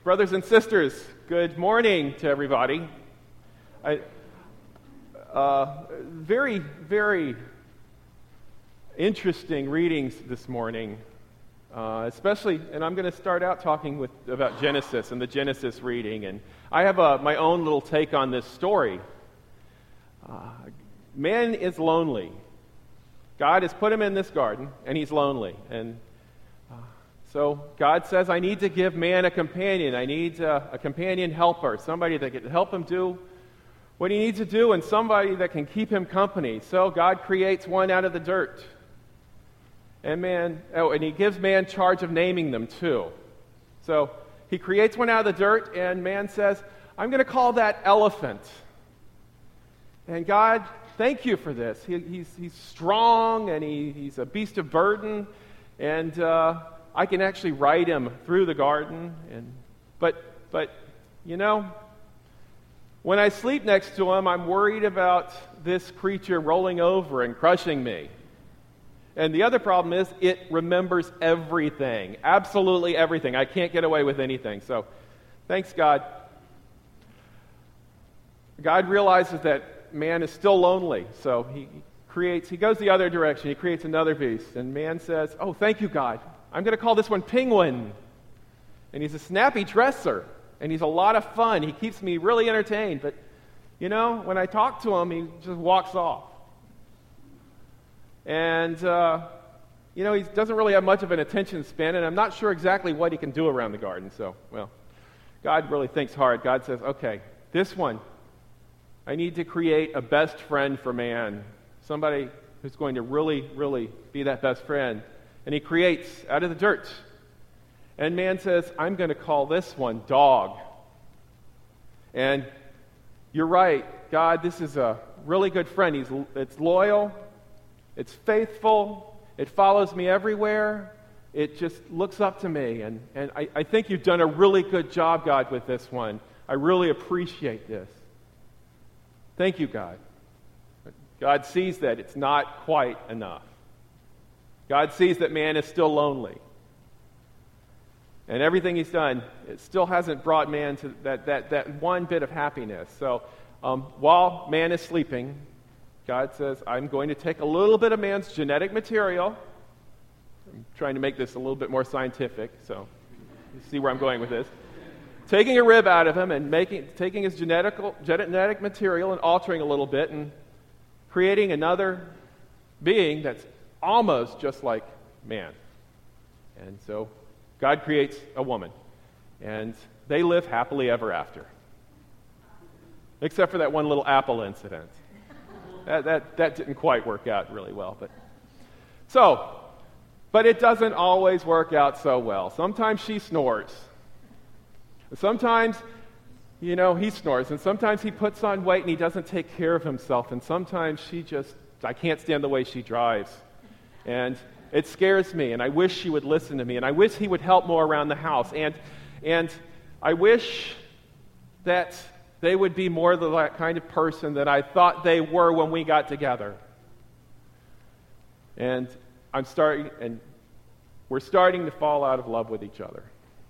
Brothers and sisters, good morning to everybody. Very, very interesting readings this morning, especially, and I'm going to start out talking about Genesis and the Genesis reading, and I have my own little take on this story. Man is lonely. God has put him in this garden, and he's lonely, and so God says, I need to give man a companion. I need a companion helper, somebody that can help him do what he needs to do, and somebody that can keep him company. So God creates one out of the dirt. And he gives man charge of naming them too. So he creates one out of the dirt, and man says, I'm going to call that elephant. And God, thank you for this. He's strong, and he's a beast of burden, and I can actually ride him through the garden, but when I sleep next to him, I'm worried about this creature rolling over and crushing me. And the other problem is it remembers everything, absolutely everything. I can't get away with anything. So, thanks God. God realizes that man is still lonely, so he goes the other direction. He creates another beast, and man says, "Oh, thank you, God. I'm going to call this one Penguin." And he's a snappy dresser, and he's a lot of fun. He keeps me really entertained. But, when I talk to him, he just walks off. And, he doesn't really have much of an attention span, and I'm not sure exactly what he can do around the garden. So, God really thinks hard. God says, okay, this one, I need to create a best friend for man, somebody who's going to really, really be that best friend. And he creates out of the dirt. And man says, I'm going to call this one Dog. And you're right, God, this is a really good friend. It's loyal, it's faithful, it follows me everywhere, it just looks up to me. And I think you've done a really good job, God, with this one. I really appreciate this. Thank you, God. God sees that it's not quite enough. God sees that man is still lonely. And everything he's done, it still hasn't brought man to that one bit of happiness. So while man is sleeping, God says, I'm going to take a little bit of man's genetic material. I'm trying to make this a little bit more scientific, so you see where I'm going with this. Taking a rib out of him and taking his genetic material and altering a little bit and creating another being that's almost just like man. And so God creates a woman, and they live happily ever after. Except for that one little apple incident. That didn't quite work out really well. But it doesn't always work out so well. Sometimes she snores. Sometimes, he snores, and sometimes he puts on weight and he doesn't take care of himself, and sometimes I can't stand the way she drives. And it scares me, and I wish she would listen to me, and I wish he would help more around the house, and I wish that they would be more the kind of person that I thought they were when we got together. And we're starting to fall out of love with each other.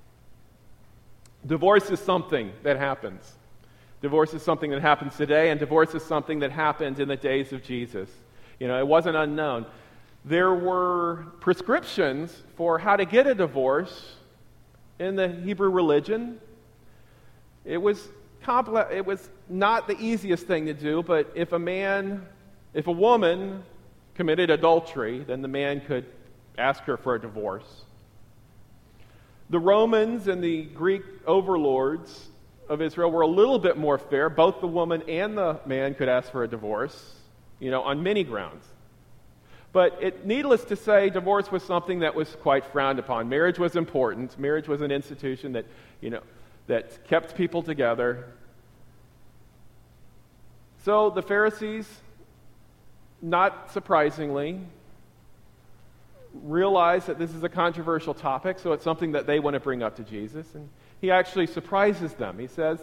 Divorce is something that happens. Divorce is something that happens today, and divorce is something that happened in the days of Jesus. It wasn't unknown. There were prescriptions for how to get a divorce in the Hebrew religion. It was not the easiest thing to do, but if a woman committed adultery, then the man could ask her for a divorce. The Romans and the Greek overlords of Israel were a little bit more fair. Both the woman and the man could ask for a divorce, on many grounds. But needless to say, divorce was something that was quite frowned upon. Marriage was important. Marriage was an institution that kept people together. So the Pharisees, not surprisingly, realize that this is a controversial topic, so it's something that they want to bring up to Jesus. And he actually surprises them. He says,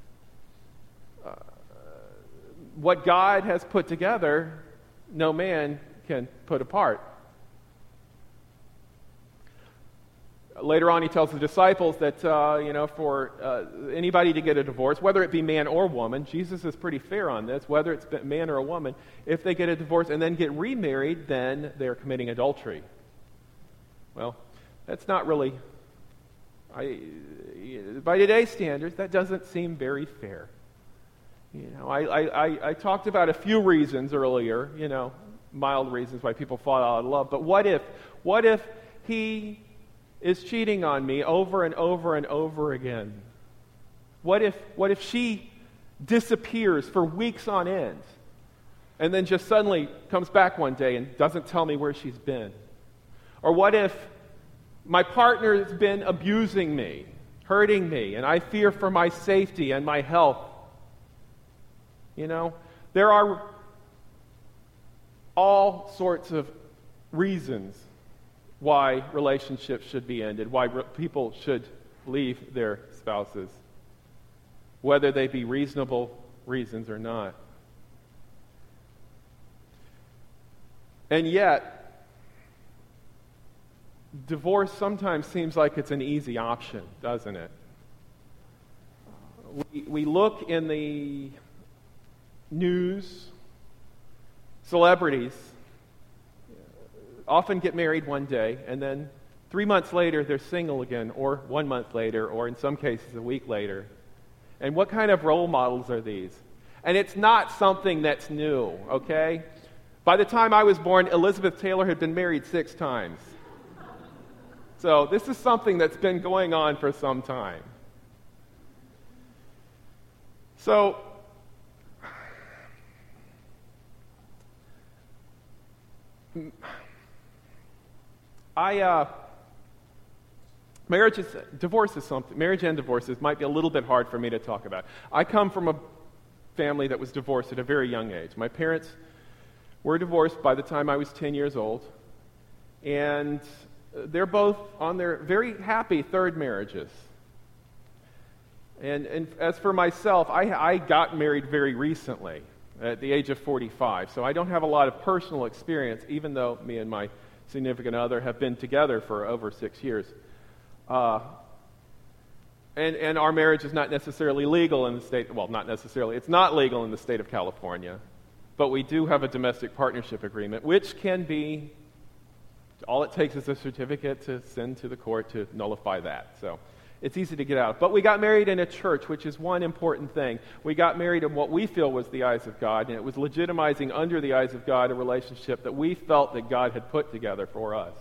what God has put together, no man can put apart. Later on, he tells the disciples that, for anybody to get a divorce, whether it be man or woman, Jesus is pretty fair on this, whether it's man or a woman, if they get a divorce and then get remarried, then they're committing adultery. Well, that's not really, by today's standards, that doesn't seem very fair. I talked about a few reasons earlier, mild reasons why people fall out of love, but what if he is cheating on me over and over and over again? What if she disappears for weeks on end and then just suddenly comes back one day and doesn't tell me where she's been? Or what if my partner has been abusing me, hurting me, and I fear for my safety and my health? There are all sorts of reasons why relationships should be ended, why people should leave their spouses, whether they be reasonable reasons or not. And yet, divorce sometimes seems like it's an easy option, doesn't it? We look in the news, celebrities often get married one day, and then 3 months later they're single again, or 1 month later, or in some cases a week later. And what kind of role models are these? And it's not something that's new, okay? By the time I was born, Elizabeth Taylor had been married 6 times. So this is something that's been going on for some time. So marriage and divorces might be a little bit hard for me to talk about. I come from a family that was divorced at a very young age. My parents were divorced by the time I was 10 years old, and they're both on their very happy third marriages. And as for myself, I got married very recently, at the age of 45, so I don't have a lot of personal experience, even though me and my significant other have been together for over 6 years. And our marriage is not necessarily legal in the state, well, not necessarily, it's not legal in the state of California, but we do have a domestic partnership agreement, which can be, all it takes is a certificate to send to the court to nullify that. So it's easy to get out. But we got married in a church, which is one important thing. We got married in what we feel was the eyes of God, and it was legitimizing under the eyes of God a relationship that we felt that God had put together for us.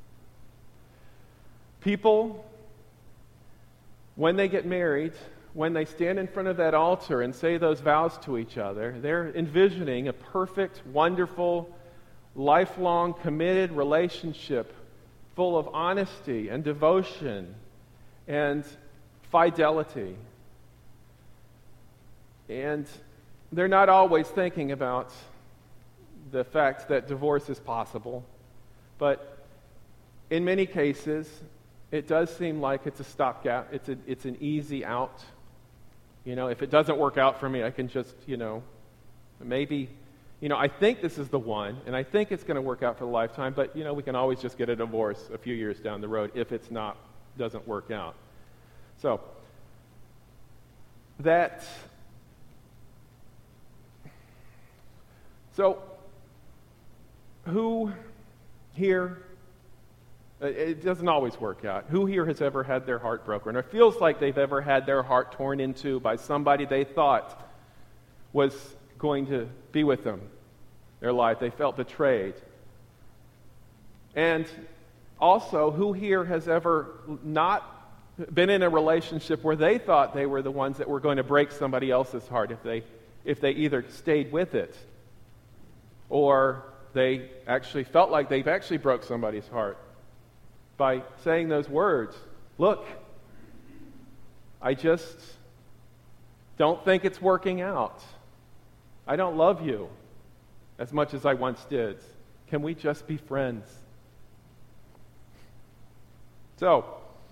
People, when they get married, when they stand in front of that altar and say those vows to each other, they're envisioning a perfect, wonderful, lifelong, committed relationship full of honesty and devotion and fidelity. And they're not always thinking about the fact that divorce is possible, but in many cases, it does seem like it's a stopgap. It's an easy out. If it doesn't work out for me, I can just, maybe, I think this is the one, and I think it's going to work out for the lifetime, but, we can always just get a divorce a few years down the road if it's doesn't work out. So, who here, it doesn't always work out. Who here has ever had their heart broken, or feels like they've ever had their heart torn into by somebody they thought was going to be with them their life? They felt betrayed. And also, who here has ever not been in a relationship where they thought they were the ones that were going to break somebody else's heart if they either stayed with it or they actually felt like they've actually broke somebody's heart by saying those words? Look, I just don't think it's working out. I don't love you as much as I once did. Can we just be friends? So,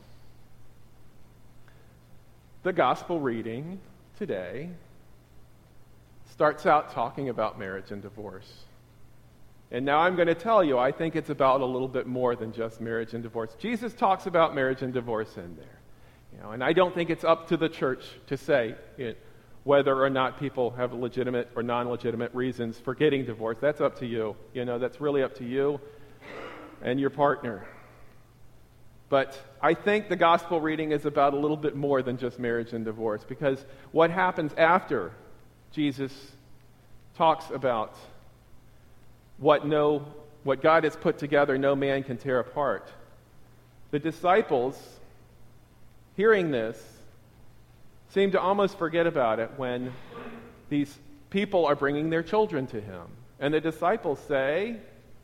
the gospel reading today starts out talking about marriage and divorce. And now I'm going to tell you, I think it's about a little bit more than just marriage and divorce. Jesus talks about marriage and divorce in there. And I don't think it's up to the church to say whether or not people have legitimate or non-legitimate reasons for getting divorced. That's up to you. That's really up to you and your partner. But I think the gospel reading is about a little bit more than just marriage and divorce, because what happens after Jesus talks about what God has put together, no man can tear apart. The disciples, hearing this, seem to almost forget about it when these people are bringing their children to him. And the disciples say,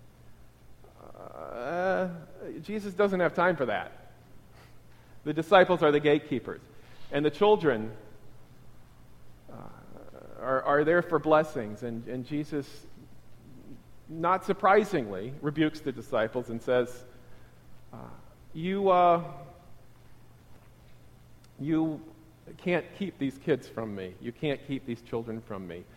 Jesus doesn't have time for that. The disciples are the gatekeepers. And the children are there for blessings. And Jesus, not surprisingly, rebukes the disciples and says, you can't keep these kids from me. You can't keep these children from me.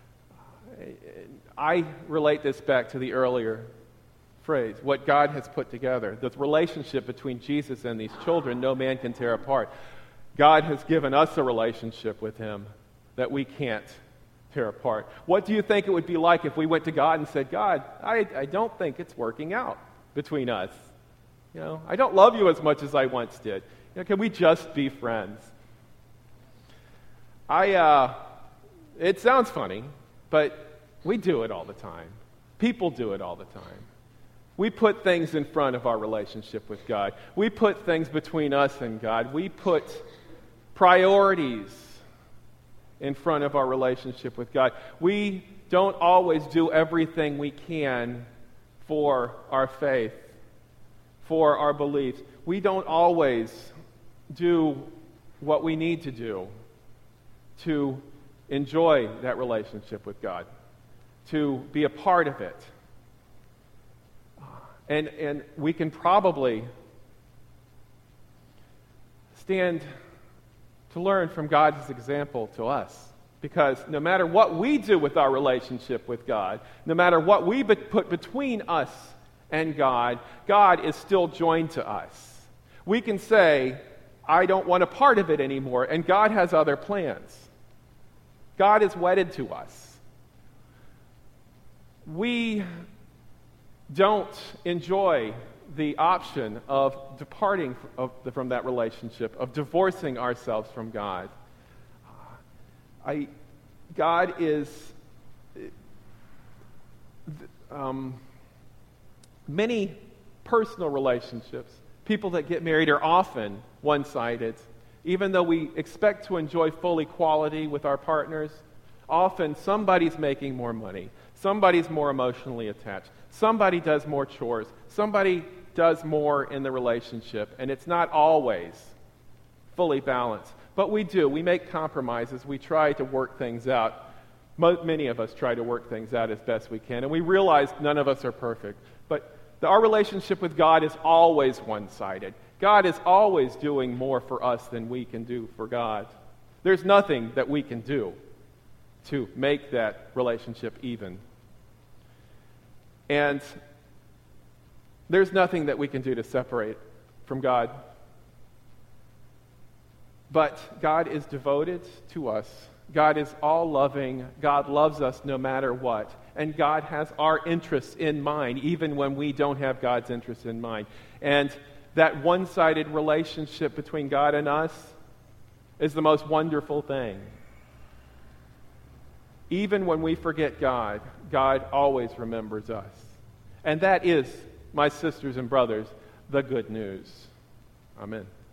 I relate this back to the earlier phrase, what God has put together. The relationship between Jesus and these children, no man can tear apart. God has given us a relationship with him that we can't tear apart. What do you think it would be like if we went to God and said, God, I don't think it's working out between us. I don't love you as much as I once did. Can we just be friends? It sounds funny, but we do it all the time. People do it all the time. We put things in front of our relationship with God. We put things between us and God. We put priorities in front of our relationship with God. We don't always do everything we can for our faith, for our beliefs. We don't always do what we need to do to enjoy that relationship with God, to be a part of it. And we can probably stand to learn from God's example to us. Because no matter what we do with our relationship with God, no matter what we put between us and God, God is still joined to us. We can say, I don't want a part of it anymore, and God has other plans. God is wedded to us. We don't enjoy the option of departing from that relationship, of divorcing ourselves from God. God is... many personal relationships, people that get married are often one-sided. Even though we expect to enjoy full equality with our partners, often somebody's making more money, somebody's more emotionally attached, somebody does more chores, somebody does more in the relationship, and it's not always fully balanced. But we make compromises, we try to work things out. Many of us try to work things out as best we can, and we realize none of us are perfect. But our relationship with God is always one-sided. God is always doing more for us than we can do for God. There's nothing that we can do to make that relationship even. And there's nothing that we can do to separate from God. But God is devoted to us. God is all-loving. God loves us no matter what. And God has our interests in mind, even when we don't have God's interests in mind. And that one-sided relationship between God and us is the most wonderful thing. Even when we forget God, God always remembers us. And that is, my sisters and brothers, the good news. Amen.